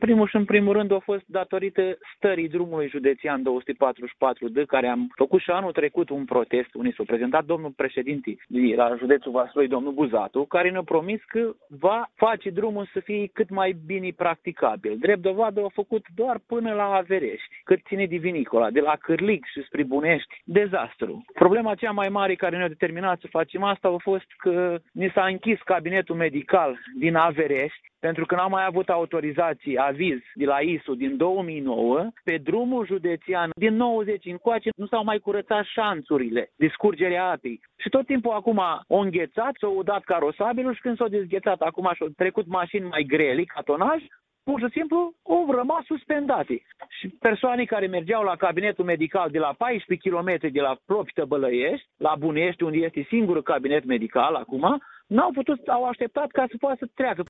primul și în primul rând a fost datorită stării drumului județean 244D, care am făcut și anul trecut un protest, unde s-a prezentat domnul președinte la județul Vaslui, domnul Buzatu, care ne-a promis că va face drumul să fie cât mai bine practicabil. Drept dovadă a făcut doar până la Averești, cât ține de Vinicola, de la Cârlig și spre Bunești, dezastru. Problema cea mai mare care ne-a determinat să facem asta a fost că ni s-a închis cabinetul medical din Averești, pentru că n-am mai avut autorizație, aviz de la ISU din 2009, pe drumul județean din 90 încoace nu s-au mai curățat șanțurile de scurgere a apei. Și tot timpul acum o înghețat, s-au udat carosabilul și când s-au dezghețat acum și-au trecut mașini mai grele ca tonaj, pur și simplu au rămas suspendate. Și persoane care mergeau la cabinetul medical de la 14 km de la Propită Bălăiești, la Bunești, unde este singurul cabinet medical acum, n-au putut, au așteptat ca să poată să treacă.